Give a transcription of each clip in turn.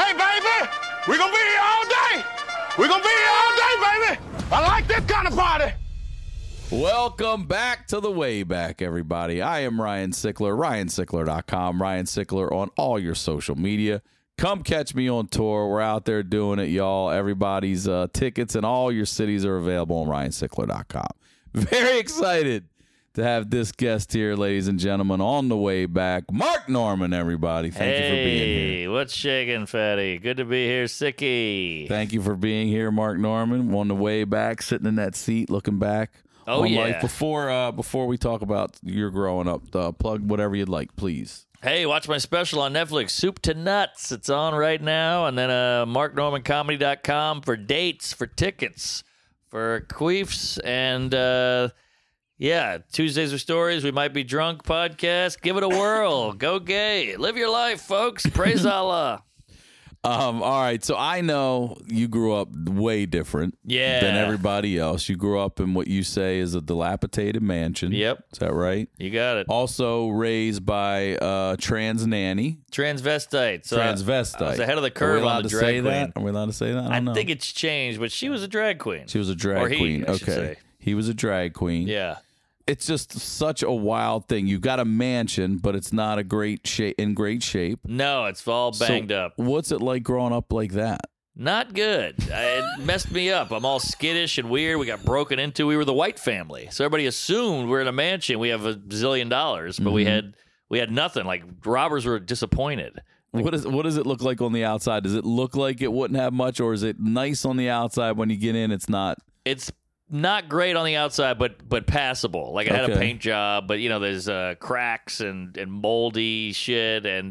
day, baby. We're gonna be here all day. We're gonna be here all day, baby. I like this kind of party. Welcome back to the Way Back, everybody. I am Ryan Sickler, RyanSickler.com, Ryan Sickler on all your social media. Come catch me on tour. We're out there doing it, y'all. Everybody's tickets in all your cities are available on RyanSickler.com. Very excited to have this guest here, ladies and gentlemen, on the Way Back. Mark Norman, everybody. Thank you for being here. Hey, what's shaking, fatty? Good to be here, Sicky. Thank you for being here, Mark Norman. On the Way Back, sitting in that seat, looking back. Oh, on yeah. life. Before we talk about your growing up, plug whatever you'd like, please. Hey, watch my special on Netflix, Soup to Nuts. It's on right now. And then marknormancomedy.com for dates, for tickets, for queefs, and yeah, Tuesdays with Stories, We Might Be Drunk podcast. Give it a whirl. Go gay. Live your life, folks. Praise Allah. All right, so I know you grew up way different than everybody else. You grew up in what you say is a dilapidated mansion. Yep. Is that right? You got it. Also raised by trans nanny. Transvestite. So Transvestite. I was ahead of the curve on the drag queen. Are we allowed to say that? I don't know. think it's changed, but she was a drag queen. She was a drag queen. I should say. He was a drag queen. Yeah. It's just such a wild thing. You got a mansion, but it's not a great shape. No, it's all banged up. What's it like growing up like that? Not good. It messed me up. I'm all skittish and weird. We got broken into. We were the white family, so everybody assumed we're in a mansion. We have $1 zillion, but we had nothing. Like robbers were disappointed. What does it look like on the outside? Does it look like it wouldn't have much, or is it nice on the outside when you get in? It's not. It's not great on the outside, but passable. Like I had a paint job, but there's cracks and moldy shit, and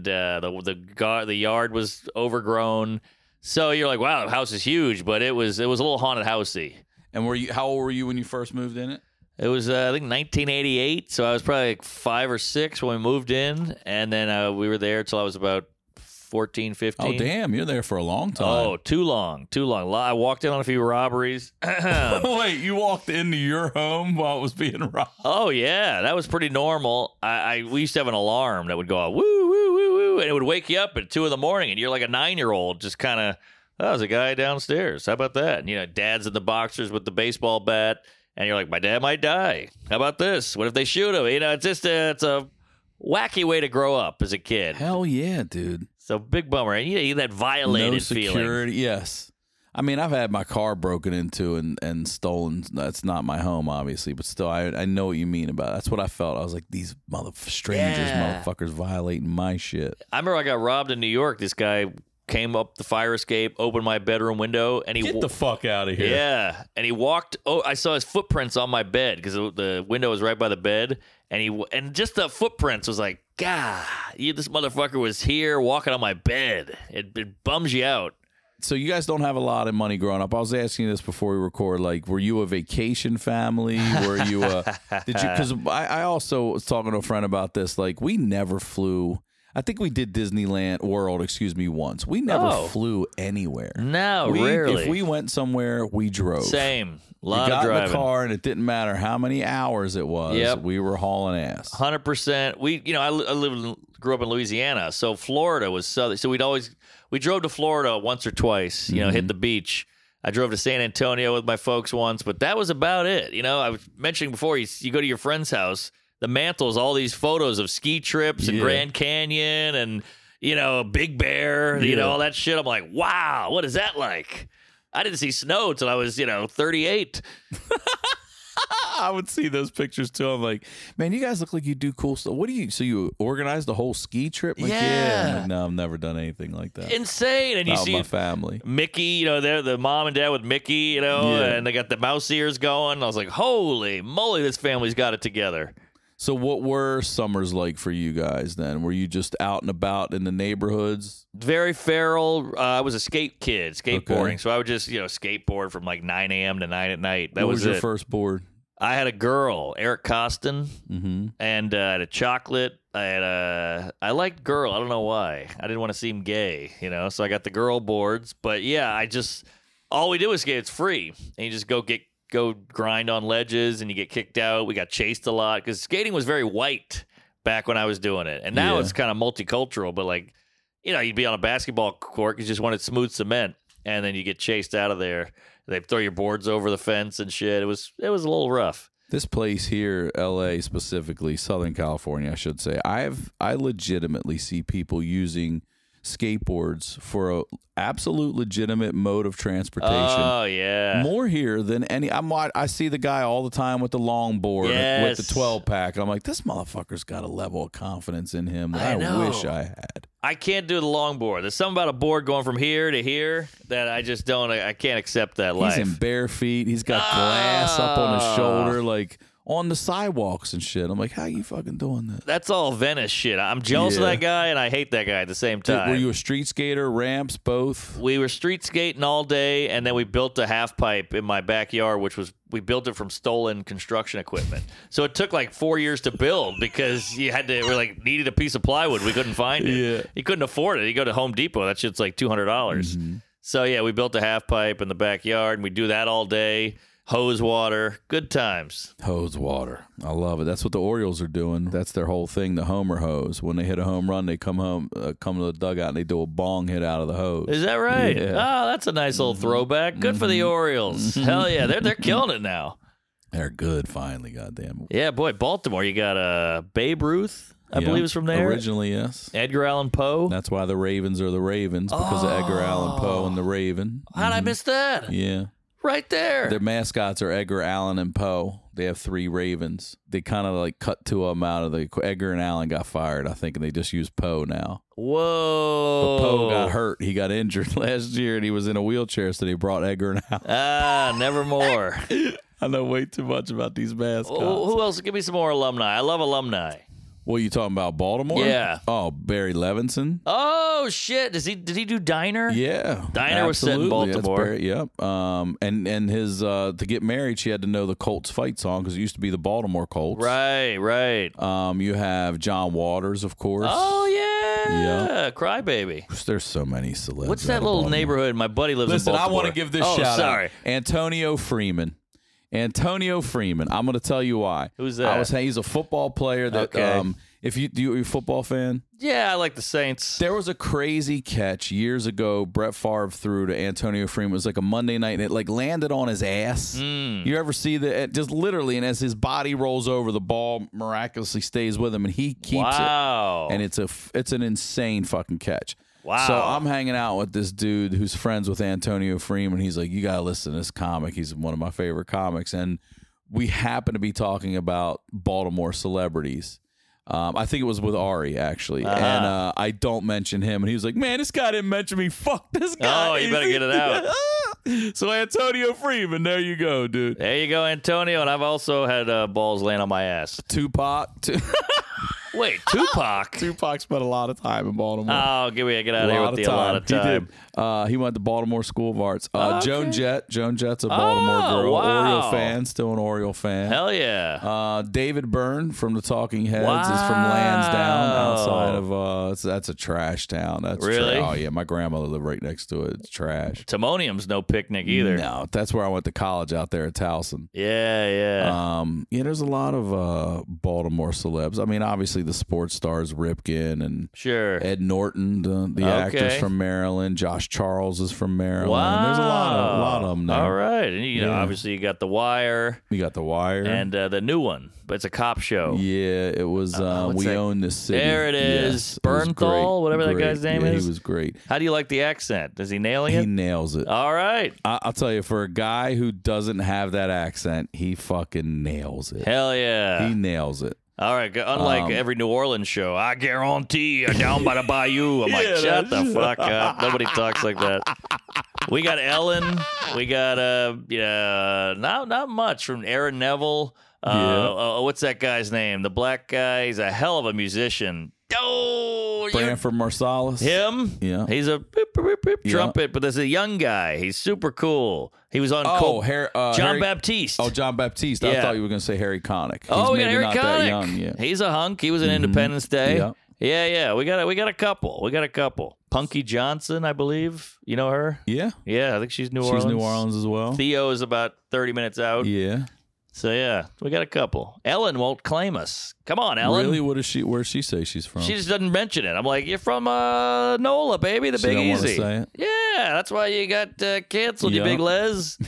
the yard was overgrown. So you're like, wow, the house is huge, but it was a little haunted housey. And how old were you when you first moved in it? It was I think 1988, so I was probably like 5 or 6 when we moved in, and then we were there till I was about 14, 15. Oh, damn. You're there for a long time. Oh, too long. I walked in on a few robberies. Wait, you walked into your home while it was being robbed? Oh, yeah. That was pretty normal. We used to have an alarm that would go out, woo, woo, woo, woo, and it would wake you up at 2 in the morning, and you're like a 9-year-old just kind of, there's a guy downstairs. How about that? And, dad's in the boxers with the baseball bat, and you're like, my dad might die. How about this? What if they shoot him? It's just it's a wacky way to grow up as a kid. Hell yeah, dude. So big bummer. And you get that violated security, feeling. Yes. I mean, I've had my car broken into and stolen. That's not my home, obviously, but still, I know what you mean about it. That's what I felt. I was like, these motherfuckers violating my shit. I remember I got robbed in New York. This guy came up the fire escape, opened my bedroom window, and he get the fuck out of here. Yeah, and he walked. Oh, I saw his footprints on my bed because the window was right by the bed, and just the footprints was like, God, this motherfucker was here walking on my bed. It bums you out. So you guys don't have a lot of money growing up. I was asking you this before we record. Like, were you a vacation family? Were you because I also was talking to a friend about this. Like, we never flew. I think we did Disneyland World, once. We never flew anywhere. No, rarely. If we went somewhere, we drove. Same. A lot of driving. We got in the car, and it didn't matter how many hours it was. Yep. We were hauling ass. 100%. I grew up in Louisiana, so Florida was southern. So we drove to Florida once or twice. Hit the beach. I drove to San Antonio with my folks once, but that was about it. I was mentioning before, you go to your friend's house. The mantle's all these photos of ski trips and Grand Canyon and, Big Bear, all that shit. I'm like, wow, what is that like? I didn't see snow till I was, 38. I would see those pictures too. I'm like, man, you guys look like you do cool stuff. So you organized the whole ski trip? Like, yeah. I'm like, no, I've never done anything like that. Insane. And you see my family. Mickey, they're the mom and dad with Mickey, and they got the mouse ears going. I was like, holy moly, this family's got it together. So what were summers like for you guys then? Were you just out and about in the neighborhoods? Very feral. I was a skateboarding. Okay. So I would just, skateboard from like 9 a.m. to 9 at night. That what was your it. first board? I had a girl, Eric Costin, and I had a chocolate. I liked girl. I don't know why. I didn't want to seem gay, so I got the girl boards. But yeah, all we did was skate. It's free. And you just go grind on ledges and you get kicked out. We got chased a lot because skating was very white back when I was doing it. And now it's kind of multicultural, but like, you'd be on a basketball court, you just wanted smooth cement, and then you get chased out of there. They throw your boards over the fence and shit. It was a little rough. This place here, L.A. specifically, Southern California, I should say, I legitimately see people using skateboards for a absolute legitimate mode of transportation. Oh yeah, more here than any. I see the guy all the time with the longboard with the 12-pack. I'm like, this motherfucker's got a level of confidence in him that I wish I had. I can't do the longboard. There's something about a board going from here to here that I just don't. I can't accept that life. He's in bare feet. He's got glass up on his shoulder, like on the sidewalks and shit. I'm like, how you fucking doing this? That's all Venice shit. I'm jealous of that guy, and I hate that guy at the same time. Were you a street skater, ramps, both? We were street skating all day, and then we built a half pipe in my backyard, we built it from stolen construction equipment. So it took like 4 years to build because we needed a piece of plywood. We couldn't find it. Yeah. You couldn't afford it. You go to Home Depot, that shit's like $200. Mm-hmm. So yeah, we built a half pipe in the backyard, and we do that all day. Hose water, good times. Hose water, I love it. That's what the Orioles are doing. That's their whole thing, the homer hose. When they hit a home run, they come to the dugout and they do a bong hit out of the hose. Is that right? Yeah. Oh, that's a nice little throwback. Good for the Orioles. Hell yeah, they're killing it now. They're good, finally. Goddamn. Yeah, boy, Baltimore. You got Babe Ruth. I believe is from there. Originally, yes. Edgar Allan Poe. That's why the Ravens are the Ravens, because of Edgar Allan Poe and the Raven. How'd I miss that? Yeah. Right there. Their mascots are Edgar Allan and Poe. They have 3 ravens. They kind of like cut 2 of them out of the. Edgar and Allan got fired, I think, and they just use Poe now. Whoa. But Poe got hurt. He got injured last year, and he was in a wheelchair, so they brought Edgar and Allan. Nevermore. I know way too much about these mascots. Who else? Give me some more alumni. I love alumni. What, you talking about, Baltimore? Yeah. Oh, Barry Levinson. Oh shit! Did he do Diner? Yeah, Diner was set in Baltimore. Yep. And his to get married, she had to know the Colts fight song because it used to be the Baltimore Colts. Right. You have John Waters, of course. Oh yeah. Crybaby. There's so many celebs. What's that little neighborhood? My buddy lives in Baltimore. Listen, I want to give this shout out. Antonio Freeman. I'm going to tell you why. Who's that? He's a football player that. Okay. You a football fan? Yeah, I like the Saints. There was a crazy catch years ago. Brett Favre threw to Antonio Freeman. It was like a Monday night, and it like landed on his ass. You ever see that? Just literally, and as his body rolls over, the ball miraculously stays with him, and he keeps it. And it's an insane fucking catch. Wow. So I'm hanging out with this dude who's friends with Antonio Freeman. He's like, you got to listen to this comic. He's one of my favorite comics. And we happen to be talking about Baltimore celebrities. I think it was with Ari, actually. And I don't mention him. And he was like, man, this guy didn't mention me. Fuck this guy. Oh, you better get it out. So Antonio Freeman, there you go, dude. There you go, Antonio. And I've also had balls laying on my ass. Tupac. Wait, Tupac? Tupac spent a lot of time in Baltimore. Oh, get out of here with a lot of time. He did. He went to Baltimore School of Arts. Joan Jett. Joan Jett's a Baltimore girl. Wow. Oriole fan. Still an Oriole fan. Hell yeah. David Byrne from the Talking Heads is from Lansdowne outside of, that's a trash town. That's really? Oh, yeah. My grandmother lived right next to it. It's trash. Timonium's no picnic either. No, that's where I went to college out there at Towson. Yeah. There's a lot of Baltimore celebs. I mean, obviously the sports stars, Ripken and Ed Norton, the actors from Maryland. Josh Charles is from Maryland. Wow. There's a lot of them there. All right. And, obviously you got The Wire. You got The Wire. And the new one, but it's a cop show. Yeah, it was We Own This City. There it is. Yes, Bernthal, whatever that guy's name is. He was great. How do you like the accent? Is he nailing it? He nails it. All right. I'll tell you, for a guy who doesn't have that accent, he fucking nails it. Hell yeah. He nails it. All right, unlike every New Orleans show, I guarantee you're down by the bayou. I'm like, shut the fuck up. Nobody talks like that. We got Ellen. We got not much from Aaron Neville. What's that guy's name? The black guy. He's a hell of a musician. Oh, Branford Marsalis. Him? Yeah. He's a beep, beep, beep, trumpet, but there's a young guy. He's super cool. He was on John Baptiste. Oh, John Baptiste. I thought you were going to say Harry Connick. We got Harry Connick. That young, yeah. He's a hunk. He was in Independence Day. Yeah. We got a couple. Punky Johnson, I believe. You know her? Yeah. Yeah, I think she's New Orleans. She's New Orleans as well. Theo is about 30 minutes out. Yeah. So yeah, we got a couple. Ellen won't claim us. Come on, Ellen. Really? Where'd she say she's from? She just doesn't mention it. I'm like, you're from NOLA, baby, the She Big don't wanna Easy. say it? Yeah, that's why you got canceled, you Yup. big Les.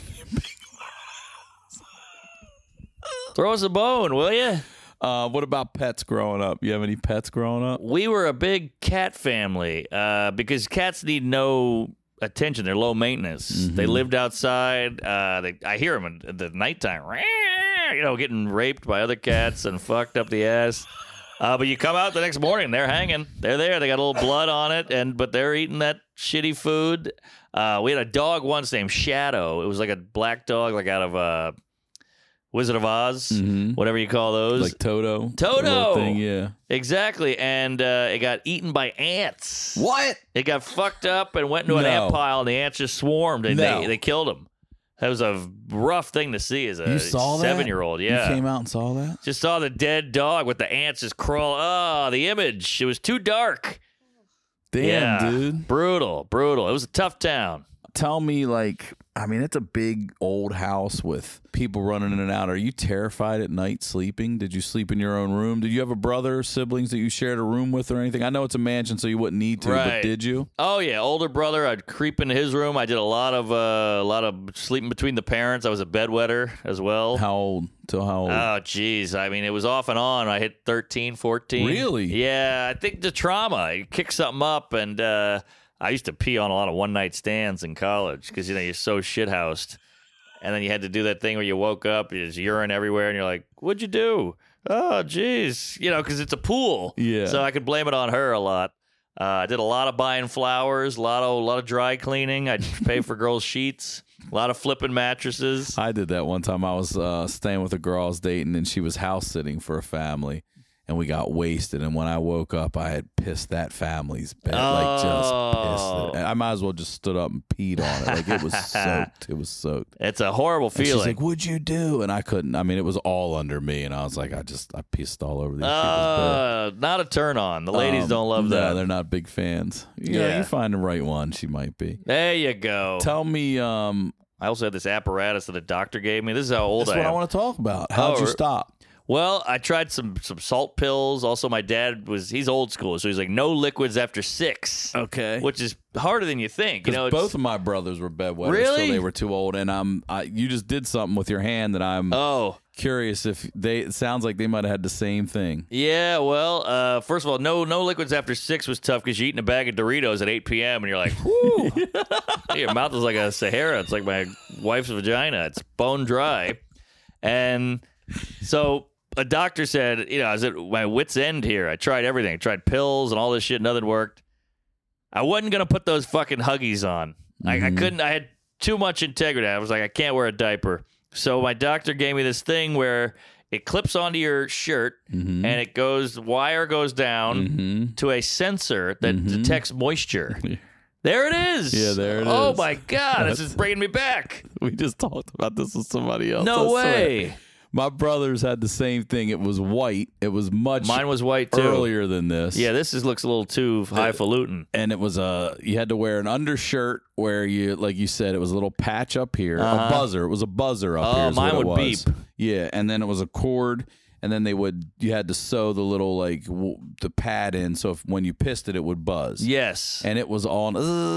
Throw us a bone, will you? What about pets growing up? You have any pets growing up? We were a big cat family because cats need no attention. They're low maintenance. They lived outside. I hear them at the nighttime, getting raped by other cats and fucked up the ass. But you come out the next morning, they're hanging. They're there. They got a little blood on it, but they're eating that shitty food. We had a dog once named Shadow. It was like a black dog, like out of Wizard of Oz, whatever you call those. Like Toto? Toto! The little thing, yeah. Exactly. And it got eaten by ants. What? It got fucked up and went into an ant pile, and the ants just swarmed, and they killed him. That was a rough thing to see as a You saw that? 7-year-old. Yeah. You came out and saw that? Just saw the dead dog with the ants just crawl. Oh, the image. It was too dark. Damn, dude. Brutal. It was a tough town. Tell me, it's a big old house with people running in and out. Are you terrified at night sleeping? Did you sleep in your own room? Did you have a brother or siblings that you shared a room with or anything? I know it's a mansion, so you wouldn't need to, but did you? Oh yeah, older brother. I'd creep into his room. I did a lot of sleeping between the parents. I was a bedwetter as well. How old? Till how old? Oh, geez. I mean, it was off and on. I hit 13, 14. Really? Yeah, I think the trauma. You kick something up, and I used to pee on a lot of one-night stands in college because, you're so shithoused. And then you had to do that thing where you woke up, there's urine everywhere, and you're like, what'd you do? Oh, geez. Because it's a pool. Yeah. So I could blame it on her a lot. I did a lot of buying flowers, a lot of dry cleaning. I'd pay for girls' sheets, a lot of flipping mattresses. I did that one time. I was staying with a girl I was dating, and she was house sitting for a family. And we got wasted. And when I woke up, I had pissed that family's bed. Just pissed it. I might as well just stood up and peed on it. It was soaked. It was soaked. It's a horrible feeling. And she's like, what'd you do? And I couldn't. I mean, it was all under me. And I was like, I pissed all over these people's bed. Not a turn on. The ladies don't love that. No, they're not big fans. You find the right one. She might be. There you go. Tell me. I also had this apparatus that a doctor gave me. This is how old That's I am. what I want to talk about. How'd you stop? Well, I tried some salt pills. Also, my dad he's old school, so he's like, no liquids after 6. Okay. Which is harder than you think. Both of my brothers were bedwetters, Really? so they were too old. And you just did something with your hand that I'm curious if it sounds like they might have had the same thing. Yeah, well, first of all, no liquids after 6 was tough because you're eating a bag of Doritos at 8 p.m. and you're like, whoo. Your mouth is like a Sahara. It's like my wife's vagina. It's bone dry. And so a doctor said, I was at my wit's end here. I tried everything. I tried pills and all this shit. Nothing worked. I wasn't going to put those fucking Huggies on. I couldn't. I had too much integrity. I was like, I can't wear a diaper. So my doctor gave me this thing where it clips onto your shirt and the wire goes down to a sensor that detects moisture. There it is. Yeah, there it is. Oh, my God. This is bringing me back. We just talked about this with somebody else. No way. Swear. My brothers had the same thing. It was white. It was Mine was white, too. Earlier than this. Yeah, this looks a little too highfalutin. And it was you had to wear an undershirt where you, like you said, it was a little patch up here. A buzzer. It was a buzzer up here. Mine would beep. Yeah, and then it was a cord. And then you had to sew the little, the pad in, so when you pissed it, it would buzz. Yes. And it was on,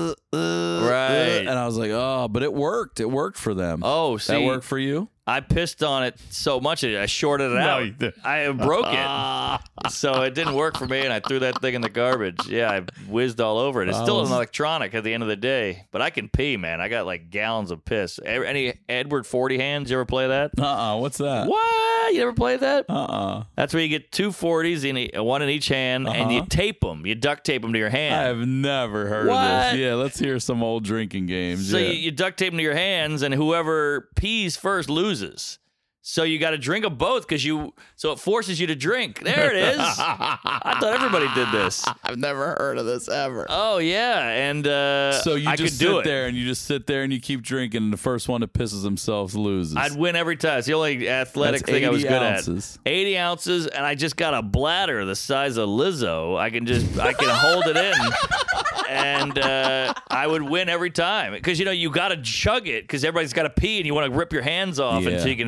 right. And I was like, but it worked. It worked for them. Oh, see. That worked for you? I pissed on it so much I shorted it out. You didn't. I broke it. So it didn't work for me, and I threw that thing in the garbage. Yeah, I whizzed all over it. It's still an electronic at the end of the day, but I can pee, man. I got gallons of piss. Any Edward 40 hands? You ever play that? What's that? What? You never played that? That's where you get 2 40s, one in each hand, and you tape them. You duct tape them to your hand. I have never heard of this. Yeah, let's hear some old drinking games. So you duct tape them to your hands, and whoever pees first loses. So you got to drink them both so it forces you to drink. There it is. I thought everybody did this. I've never heard of this ever. Oh yeah, and so you I just could do sit there and you just sit there and you keep drinking, and the first one that pisses themselves loses. I'd win every time. It's the only athletic thing I was good ounces. at. 80 ounces, and I just got a bladder the size of Lizzo. I can hold it in. And I would win every time because you got to chug it because everybody's got to pee and you want to rip your hands off and so you can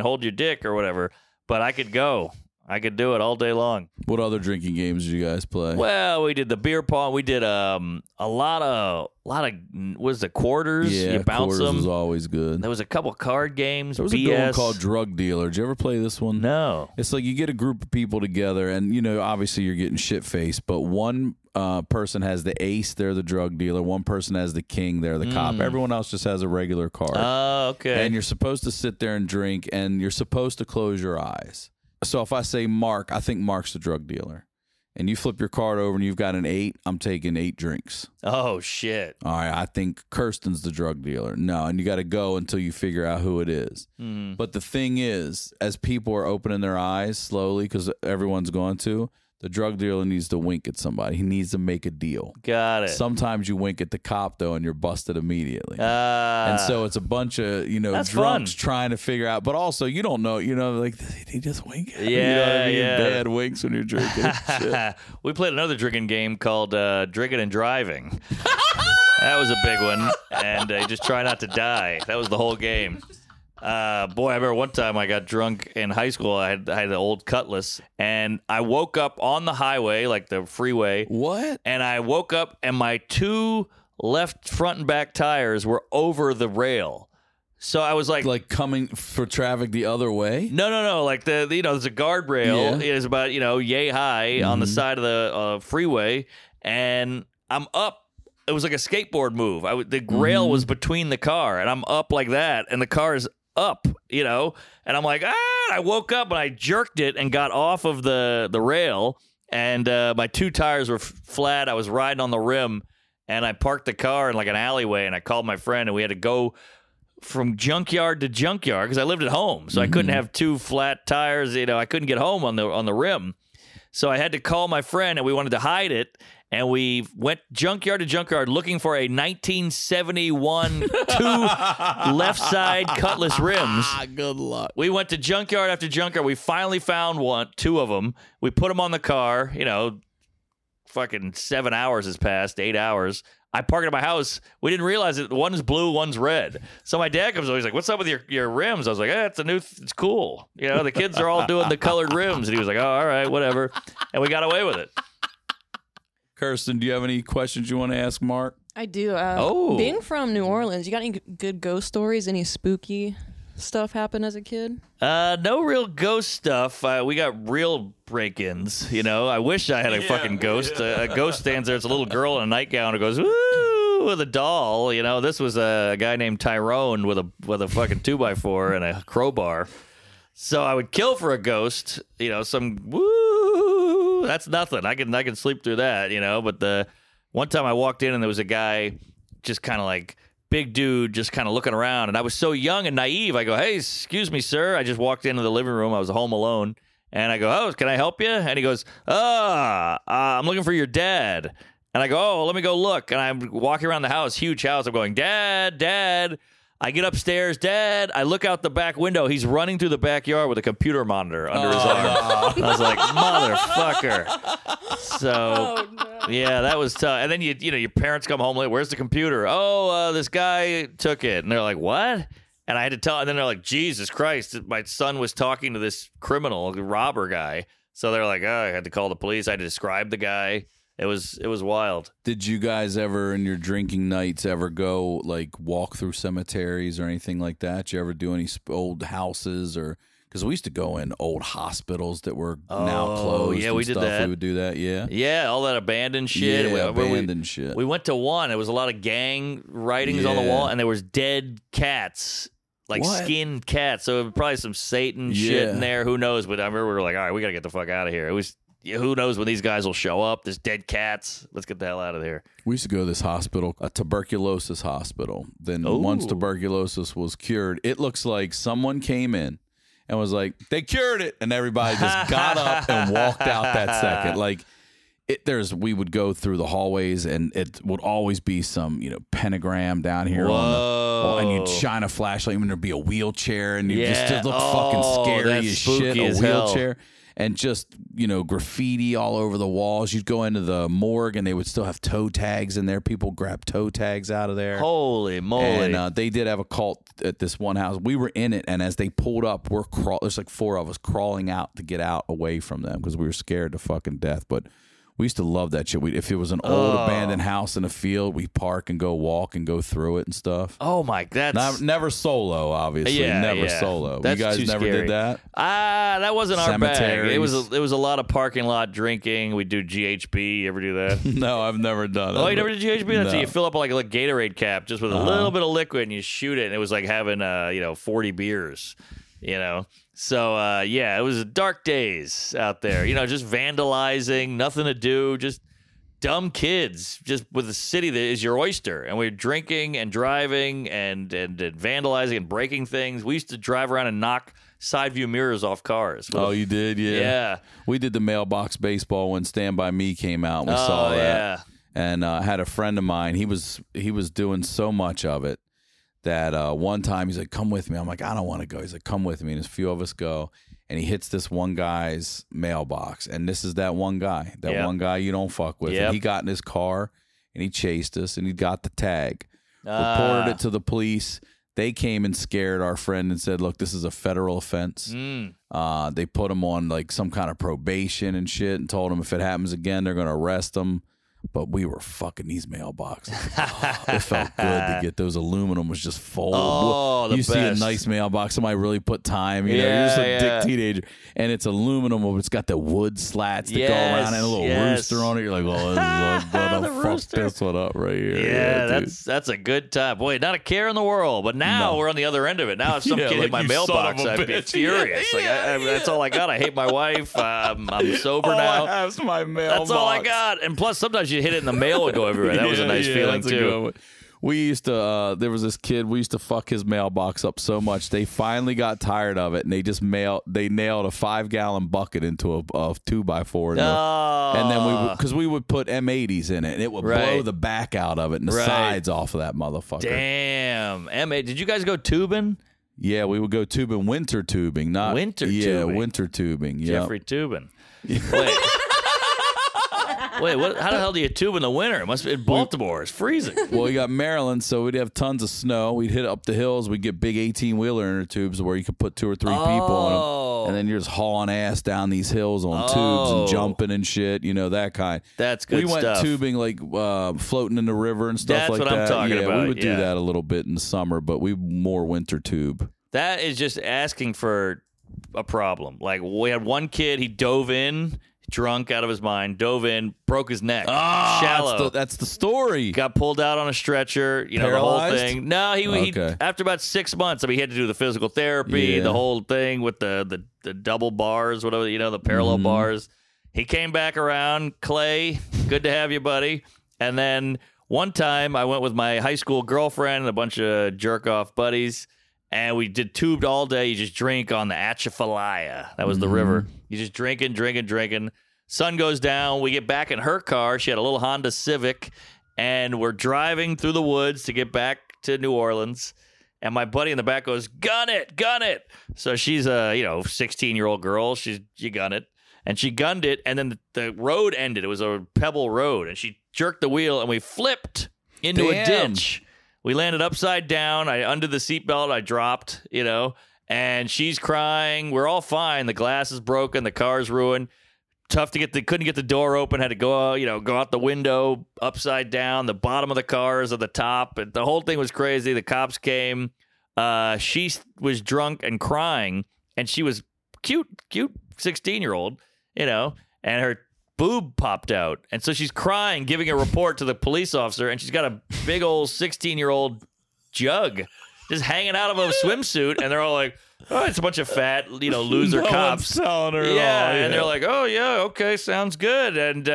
hold your dick or whatever. But I could go. I could do it all day long. What other drinking games did you guys play? Well, we did the beer pong. We did a lot of what was the quarters? Yeah, you bounce quarters them. was always good. There was a couple card games. There was a good one called Drug Dealer. Did you ever play this one? No. It's like you get a group of people together, and obviously you're getting shit faced, but one person has the ace, they're the drug dealer. One person has the king, they're the cop. Everyone else just has a regular card. Oh, okay. And you're supposed to sit there and drink, and you're supposed to close your eyes. So if I say Mark, I think Mark's the drug dealer. And you flip your card over and you've got an 8, I'm taking 8 drinks. Oh, shit. All right, I think Kirsten's the drug dealer. No, and you got to go until you figure out who it is. But the thing is, as people are opening their eyes slowly, because everyone's going to, the drug dealer needs to wink at somebody. He needs to make a deal. Got it. Sometimes you wink at the cop, though, and you're busted immediately. And so it's a bunch of, drunks fun. trying to figure out. But also, you don't know, like, did he just wink? Yeah, you know what I mean? yeah. Bad winks when you're drinking. Shit. We played another drinking game called Drinking and Driving. That was a big one. And just try not to die. That was the whole game. Boy, I remember one time I got drunk in high school. I had an old Cutlass, and I woke up on the highway, like the freeway. What? And I woke up, and my 2 left front and back tires were over the rail. So I was like coming for traffic the other way? No. Like there's a guardrail. Yeah. It is about yay high on the side of the freeway, and I'm up. It was like a skateboard move. The rail was between the car, and I'm up like that, and the car is up, and I'm like, I woke up and I jerked it and got off of the rail, and my 2 tires were flat. I was riding on the rim, and I parked the car in like an alleyway, and I called my friend, and we had to go from junkyard to junkyard because I lived at home, so I couldn't have 2 flat tires. I couldn't get home on the rim, so I had to call my friend, and we wanted to hide it. And we went junkyard to junkyard looking for a 1971 2 left side Cutlass rims. Good luck. We went to junkyard after junkyard. We finally found 2 of them. We put them on the car. Fucking 7 hours has passed, 8 hours. I parked at my house. We didn't realize it. One's blue, one's red. So my dad comes over. He's like, "What's up with your rims?" I was like, "It's a new. It's cool. The kids are all doing the colored rims." And he was like, "Oh, all right, whatever." And we got away with it. Kirsten, do you have any questions you want to ask Mark? I do. Oh. Being from New Orleans, you got any good ghost stories? Any spooky stuff happen as a kid? No real ghost stuff. We got real break-ins. I wish I had a fucking ghost. A ghost stands there. It's a little girl in a nightgown who goes, "Woo!" with a doll. This was a guy named Tyrone with a fucking 2x4 and a crowbar. So I would kill for a ghost. Some woo. That's nothing. I can sleep through that. But the one time I walked in and there was a guy, just kind of like big dude, just kind of looking around, and I was so young and naive. I go, "Hey, excuse me, sir." I just walked into the living room. I was home alone, and I go, "Oh, can I help you?" And he goes, I'm looking for your dad." And I go, "Oh, let me go look." And I'm walking around the house, huge house. I'm going, "Dad, Dad." I get upstairs, "Dad." I look out the back window. He's running through the backyard with a computer monitor under his arm. I was like, "Motherfucker." So, yeah, that was tough. And then your parents come home late. "Where's the computer?" "Oh, this guy took it." And they're like, "What?" And I had to tell. And then they're like, "Jesus Christ, my son was talking to this criminal, robber guy." So they're like, "Oh, I had to call the police. I had to describe the guy." It was wild. Did you guys ever, in your drinking nights, ever go walk through cemeteries or anything like that? Did you ever do any old houses or? Because we used to go in old hospitals that were now closed. Yeah, and we did stuff. that. We would do that. Yeah. Yeah, all that abandoned shit. Yeah, abandoned shit. We went to one. There was a lot of gang writings on the wall, and there was dead cats. Skinned cats. So probably some Satan shit in there. Who knows? But I remember we were like, "All right, we got to get the fuck out of here." It was. Who knows when these guys will show up? There's dead cats. Let's get the hell out of there. We used to go to this hospital, a tuberculosis hospital. Then once tuberculosis was cured, it looks like someone came in and was like, "They cured it," and everybody just got up and walked out that second. We would go through the hallways, and it would always be some, pentagram down here and you'd shine a flashlight, and there'd be a wheelchair, and you just look fucking scary that's as spooky shit. as A wheelchair. hell. and just, graffiti all over the walls. You'd go into the morgue and they would still have toe tags in there. People grab toe tags out of there. Holy moly. And they did have a cult at this one house. We were in it, and as they pulled up, there's like 4 of us crawling out to get out away from them because we were scared to fucking death. But we used to love that shit. If it was an old abandoned house in a field, we park and go walk and go through it and stuff. Oh my, that's never solo, obviously. Never solo. That's you guys too never scary. did that? That wasn't our bag. Cemeteries. It was a lot of parking lot drinking. We do GHB. You ever do that? No, I've never done it. Oh, you never did GHB? That's No. you fill up like a Gatorade cap just with a little bit of liquid and you shoot it, and it was like having 40 beers. So it was dark days out there. Just vandalizing, nothing to do, just dumb kids, just with a city that is your oyster. And we're drinking and driving and vandalizing and breaking things. We used to drive around and knock side view mirrors off cars. Oh, you did? Yeah. Yeah. We did the mailbox baseball when Stand By Me came out. And we saw that. Yeah. And I had a friend of mine. He was doing so much of it that one time he's like, come with me. I'm like, I don't want to go. He's like, come with me. And a few of us go. And he hits this one guy's mailbox. And this is that one guy. One guy you don't fuck with. Yep. And he got in his car and he chased us and he got the tag. Reported it to the police. They came and scared our friend and said, look, this is a federal offense. They put him on like some kind of probation and shit and told him if it happens again, they're going to arrest him. But we were fucking these mailboxes. It felt good to get those. Aluminum was just full. Oh, the you see a best. nice mailbox. Somebody really put time. You're just a dick teenager. And it's aluminum, but it's got the wood slats that go around and a little rooster on it. You're like, oh, this is gonna fuck this one up right here. Yeah, that's a good time. Boy, not a care in the world. But now we're on the other end of it. Now if some kid hit my mailbox, I'd be furious. That's all I got. I hate my wife. I'm sober now. I have my mailbox. That's all I got. And plus, sometimes you hit it and the mail would go everywhere. That was a nice feeling too. We used to. There was this kid. We used to fuck his mailbox up so much. They finally got tired of it, and they just nailed a 5-gallon bucket into a 2x4. And then because we would put M80s in it, and it would blow the back out of it and the sides off of that motherfucker. Damn, M8. Did you guys go tubing? Yeah, we would go tubing, winter tubing, not winter tubing. Yeah, winter tubing. Yep. Jeffrey Tubin. Wait, what? How the hell do you tube in the winter? It must be in Baltimore. It's freezing. Well, we got Maryland, so we'd have tons of snow. We'd hit up the hills. We'd get big 18-wheeler inner tubes where you could put 2 or 3 people on them. And then you're just hauling ass down these hills on tubes and jumping and shit, that kind. That's good stuff. We went tubing, like floating in the river and stuff like that. That's what I'm talking about. We would do that a little bit in the summer, but we more winter tube. That is just asking for a problem. Like, we had one kid, he dove in, drunk out of his mind, dove in, broke his neck. Shallow. That's the story. Got pulled out on a stretcher, Paralyzed? the whole thing. No, he after about 6 months, he had to do the physical therapy, the whole thing with the double bars, whatever, the parallel bars. He came back around. Clay, good to have you, buddy. And then one time I went with my high school girlfriend and a bunch of jerk-off buddies, and we did tubed all day. You just drink on the Atchafalaya. That was the river. You just drinking. Sun goes down. We get back in her car. She had a little Honda Civic, and we're driving through the woods to get back to New Orleans. And my buddy in the back goes, gun it. So she's a 16-year-old girl. She gunned it. And she gunned it, and then the road ended. It was a pebble road, and she jerked the wheel, and we flipped into a ditch. We landed upside down. I undid the seatbelt. I dropped, and she's crying. We're all fine. The glass is broken. The car's ruined. Tough to couldn't get the door open. Had to go out the window upside down. The bottom of the car is at the top. And the whole thing was crazy. The cops came. She was drunk and crying, and she was cute 16-year-old, and her boob popped out. And so she's crying, giving a report to the police officer, and she's got a big old 16-year-old jug just hanging out of a swimsuit, and they're all like, oh, it's a bunch of fat, loser cops. Telling her And they're like, oh, yeah, okay, sounds good. And,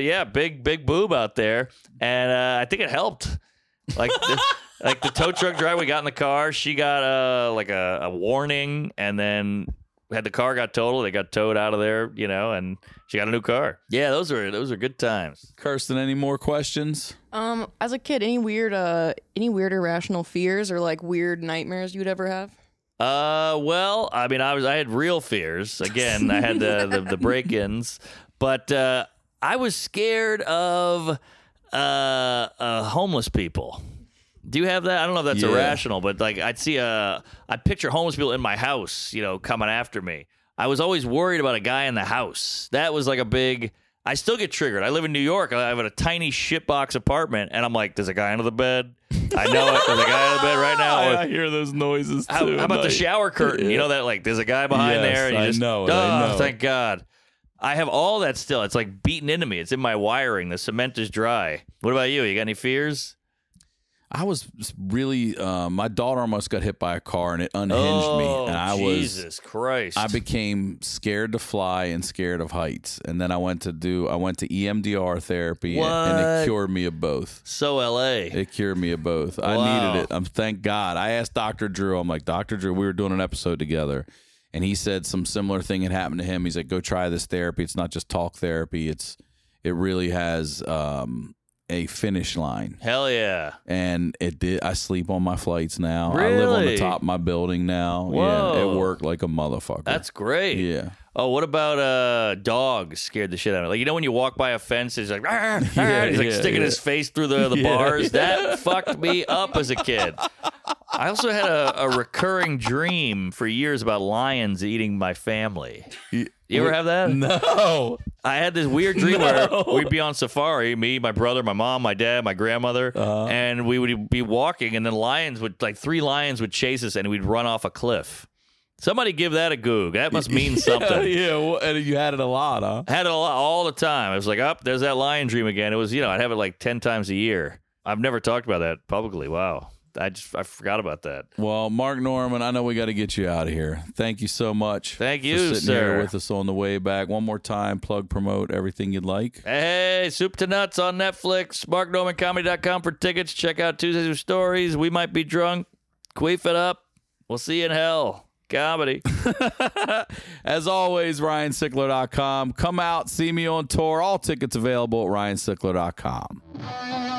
big boob out there. And I think it helped. Like, the tow truck driver, we got in the car, she got a warning, and then had the car got totaled. They got towed out of there, and she got a new car. Yeah, those are good times. Kirsten, any more questions? As a kid, any weird irrational fears or like weird nightmares you'd ever have? Well, I mean, I had real fears. Again, I had the break-ins, but I was scared of homeless people. Do you have that? I don't know if that's irrational, but like I'd picture homeless people in my house, coming after me. I was always worried about a guy in the house. That was like a big. I still get triggered. I live in New York. I have a tiny shitbox apartment, and I'm like, there's a guy under the bed. I know it. There's a guy under the bed right now. I hear those noises too. How about the shower curtain? You know that, like, there's a guy behind there. And you just, I know. Thank God. I have all that still. It's like beaten into me. It's in my wiring. The cement is dry. What about you? You got any fears? I was really, my daughter almost got hit by a car and it unhinged me. And Jesus Christ. I became scared to fly and scared of heights. And then I went to EMDR therapy and it cured me of both. So LA. It cured me of both. Wow. I needed it. Thank God. I asked Dr. Drew, I'm like, Dr. Drew, we were doing an episode together. And he said some similar thing had happened to him. He's like, go try this therapy. It's not just talk therapy. It really has, a finish line. Hell yeah. And it did. I sleep on my flights now. Really? I live on the top of my building now. Whoa. Yeah, it worked like a motherfucker. That's great. Yeah. Oh, what about dogs scared the shit out of me? Like, when you walk by a fence, he's like, "Arr, arr," he's like sticking his face through the bars. That fucked me up as a kid. I also had a recurring dream for years about lions eating my family. You ever have that? No. I had this weird dream where we'd be on safari, me, my brother, my mom, my dad, my grandmother, and we would be walking, and then three lions would chase us, and we'd run off a cliff. Somebody give that a goog. That must mean something. Yeah, well, and you had it a lot, huh? I had it a lot all the time. I was like, there's that lion dream again. It was, I'd have it like 10 times a year. I've never talked about that publicly. Wow. I forgot about that. Well, Mark Norman, I know we got to get you out of here. Thank you so much. Thank you, for sitting sir. here with us on the way back. One more time, plug, promote everything you'd like. Hey, Soup to Nuts on Netflix. MarkNormanComedy.com for tickets. Check out Tuesdays with Stories. We Might Be Drunk. Queef it up. We'll see you in hell. Comedy. As always, RyanSickler.com. Come out, see me on tour. All tickets available at RyanSickler.com.